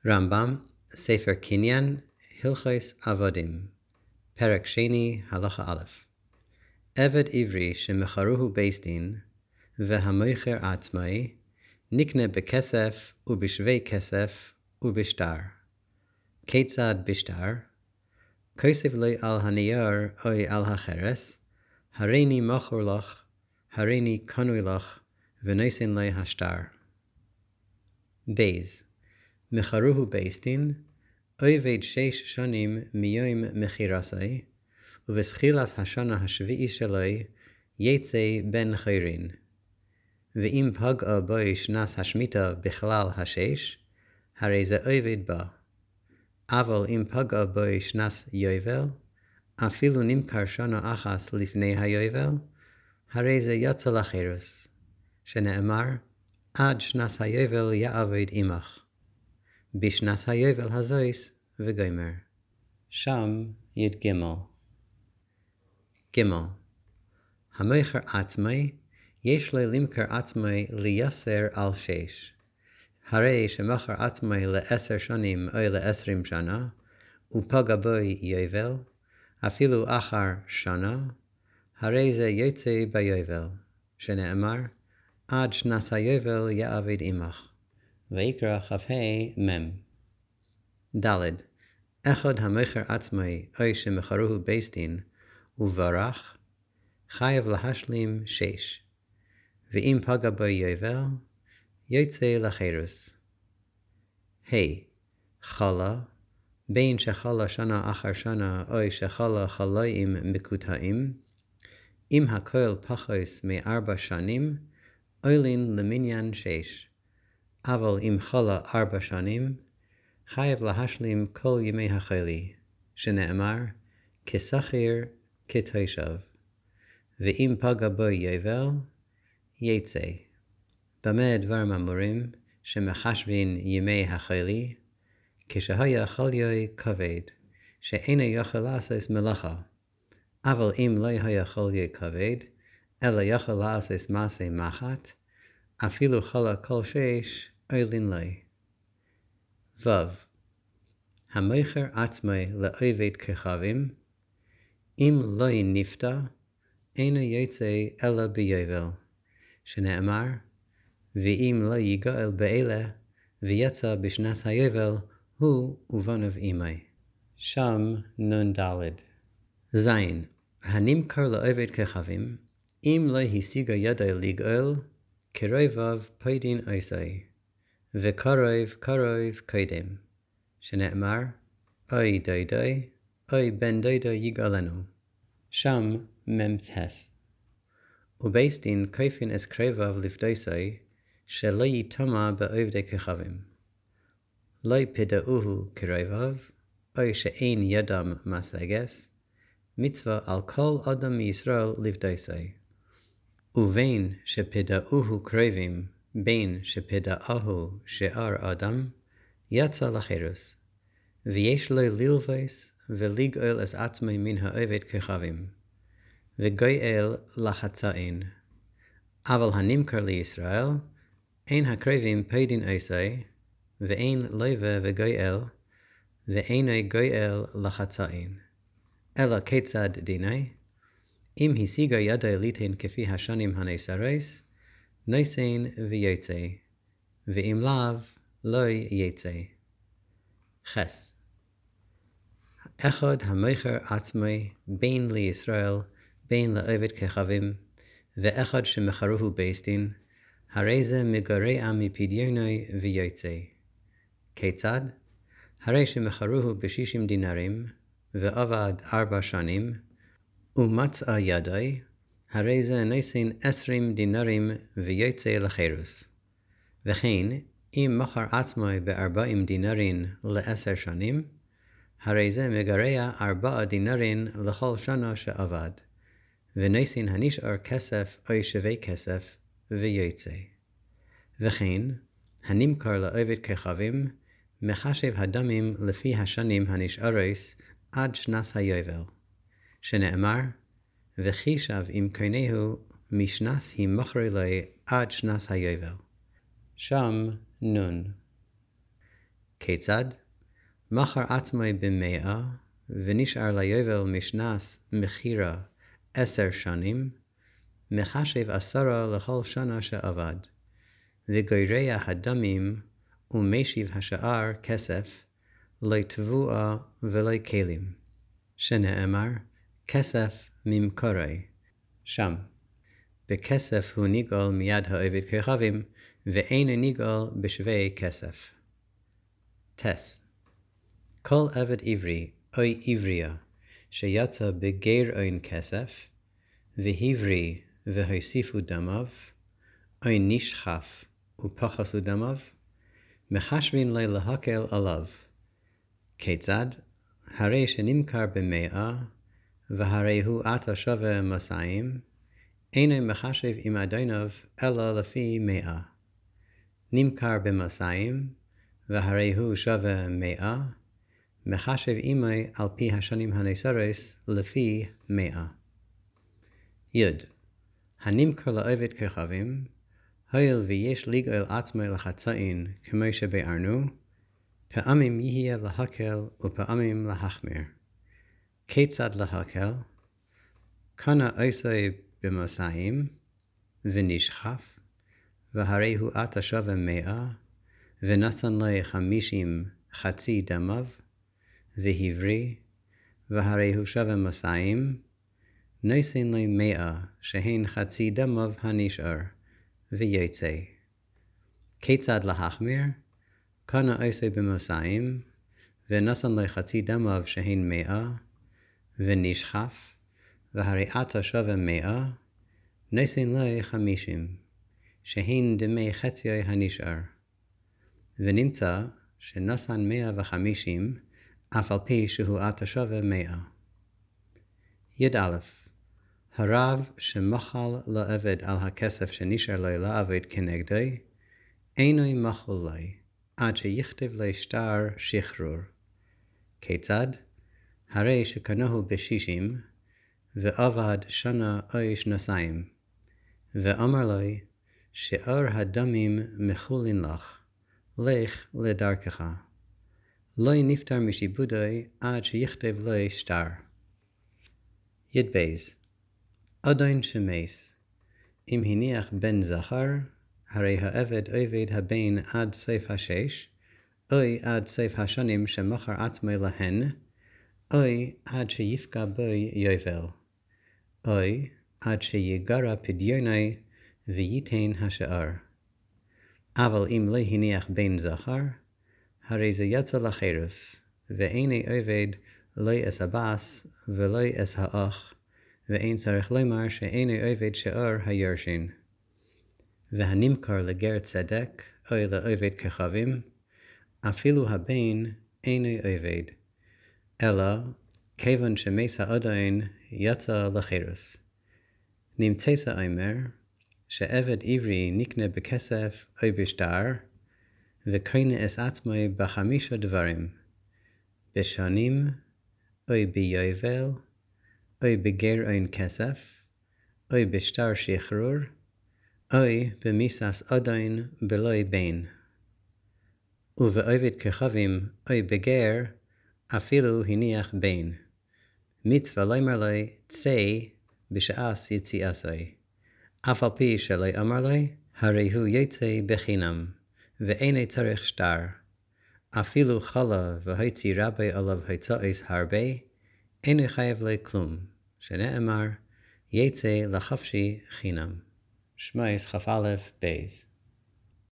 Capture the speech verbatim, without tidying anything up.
רמב"ם, ספר קניין, הלכות עבדים, פרק שני, הלכה א'. עבד עברי שמכרוהו בית דין, והמוכר עצמאי, נקנה בכסף ובשווה כסף ובשטר. כיצד בשטר? כוסף לי על הנייר או על החרס, הריני מכור לך, הריני קנוי לך, ונושן לי השטר. בייז, מכרוהו בית דין, עובד שש שנים מיום מכירסי, ובתחילת השנה השביעית שלו יצא בן חורין. ואם פגע בו שנת השמיטה בכלל השש, הרי זה עובד בה. אבל אם פגע בו שנת יובל, אפילו נמכר שנה אחת לפני היובל, הרי זה יצא לחירוס, שנאמר, עד שנת היובל יעבוד עמך. בשנת היובל הזויס וגומר. שם יד גמל. גמל. המוכר עצמי, יש לי למכר עצמי ליסר על שש. הרי שמכר עצמי לעשר שנים או לעשרים שנה, ופגע בו יובל, אפילו אחר שנה, הרי זה יוצא ביובל, שנאמר, עד שנת היובל יעבוד עמך. ויקרא כ"ה מם. ד' אחד המוכר עצמי או שמכרוהו בית דין וברך, חייב להשלים שש. ואם פגע בו יובל, יוצא לחירוס. ה' חלה, בין שחלה שנה אחר שנה או שחלה חלאים מקוטעים, אם הכל פחוס מארבע שנים, עולין למניין שש. אבל אם חלה ארבע שנים, חייב להשלים כל ימי החולי, שנאמר, כשכיר כתושב. ואם פגע בו יובל, יצא. במה דברים אמורים שמחשבים ימי החולי? כשהיה חולי כבד, שאינו יכול לעשות מלאכה. אבל אם לא היה חולי כבד, אלא יכול לעשות מעשה מחט, אפילו חלה כל שש, עולין לי. ו. המוכר עצמי לעובד כוכבים, אם לא נפתע, אינו יוצא אלא ביובל, שנאמר, ואם לא יגאל באלה, ויצא בשנת היובל, הוא ובניו עמי. שם נ"ד. זין, הנמכר לעובד כוכבים, אם לא השיג ידו לגאול, קרוביו פוידין עושי, וקרוב קרוב קודם, שנאמר, אוי דודוי, אוי בן דודו יגאלנו. שם ממתס. ובית דין כופין את קרוביו לפדוסי, שלא יטמע בעובדי כוכבים. לא יפדאוהו קרוביו, אוי שאין ידם משגת, מצווה על כל אדם מישראל לפדוסי. ובין שפדאוהו קרובים, בין שפדאוהו שאר אדם, יצא לחירוס, ויש לו ללבוס ולגאול את עצמי מן העובד כוכבים, וגואל לחצאין. אבל הנמכר לישראל, אין הקרובים פוידין עושי, ואין לווה וגואל, ואינו גואל לחצאין. אלא כיצד דיני? אם השיגה ידו ליתן כפי השנים הנאסרות, נושן ויוצא, ואם לאו, לא יצא. חס. אחד המוכר עצמי בין לישראל, בין לעובד כוכבים, ואחד שמכרוהו בית דין, הרי זה מגרע מפדיוני ויוצא. כיצד? הרי שמכרוהו בשישים דינרים, ועבד ארבע שנים, ומצא ידי, הרי זה נושן עשרים דינרים ויוצא לחירוס. וכן, אם מכר עצמי בארבעים דינרים לעשר שנים, הרי זה מגרע ארבע דינרים לכל שנה שעבד, ונושן הנשאר כסף או שווה כסף ויוצא. וכן, הנמכר לעובד כוכבים, מחשב הדמים לפי השנים הנשארות עד שנת היובל, שנאמר, וחישב אם קונהו משנת המכר לו עד שנת היובל. שם נון. כיצד? מכר עצמי במאה, ונשאר ליובל משנס מחירה עשר שנים, מחשב עשרה לכל שנה שעבד, וגוירע הדמים ומשיב השאר כסף, לא תבואה ולא כלים, שנאמר כסף ממקורי, שם. בכסף הוא ניגול מיד העבד ככבים, ואינו ניגול בשווה כסף. טס. כל עבד עברי או עברייה שיצא בגר אין כסף, והבריא והוסיפו דמיו, או נשחף ופחסו דמיו, מחשבין לו להקל עליו. כיצד? הרי שנמכר במאה, והרי הוא עתה שווה מסעים, אינו מחשב עם אדוניו אלא לפי מאה. נמכר במסעים, והרי הוא שווה מאה, מחשב עמי על פי השנים הנסרס לפי מאה. יוד. הנמכר לעבד ככבים, הואיל ויש לגאול עצמי לחצאין כמו שבארנו, פעמים יהיה להקל ופעמים להחמיר. כיצד להקל? קנה עושה במסעים, ונשחף, והרי הוא עתה שווה מאה, ונתן לו חמישים חצי דמיו, והבריא, והרי הוא שווה מסעים, נותן לו מאה שהן חצי דמיו הנשאר, ויוצא. כיצד להחמיר? קנה עושה במסעים, ונתן לו חצי דמיו שהן מאה, ונשחף, והרי עתה שווה מאה, נותן לו חמישים, שהן דמי חציו הנשאר. ונמצא שנתן מאה וחמישים, אף על פי שהוא עתה שווה מאה. יד א', הרב שמחל לעבד על הכסף שנשאר לו לעבד כנגדו, אינו מחל לו, עד שיכתב לו שטר שחרור. כיצד? הרי שקנהו בשישים, ועבד שנה או שנתיים, ואמר לו, שאור הדמים מחולין לך, לך לדרכך. לא נפטר משיבודוי עד שיכתב לו שטר. יד בייז. עדיין שמייס. אם הניח בן זכר, הרי העבד עובד הבן עד סוף השש, אוי עד סוף השנים שמכר עצמי להן, אוי עד שיפקע בו יובל, אוי עד שיגרע פדיוני וייתן השאר. אבל אם לא הניח בן זכר, הרי זה יצא לחירוס, ואיני עובד לא אס הבס ולא אס האח, ואין צריך לומר שאינו עובד שאור היורשין. והנמכר לגר צדק, או לעובד ככבים, אפילו הבן אינו עובד, אלא כיוון שמס העדיין יצא לחירוס. נמצא אומר, שעבד עברי נקנה בכסף או בשטר, וקונה את עצמו בחמישה דברים, בשנים, או ביובל, או בגר אין כסף, או בשטר שחרור, או במיסס עדיין בלוי בן. ובעובד ככבים, או בגר, אפילו הניח בן. מצווה לומר לו, צא בשעס יציאסי. אף על פי שלא אמר לו, הרי הוא יוצא בחינם, ואינו צריך שטר. אפילו חלה והוציא רבי עליו הוצאות הרבה, אינו חייב לו כלום, שנאמר, יצא לחפשי חינם. שמעס כ"א בייז.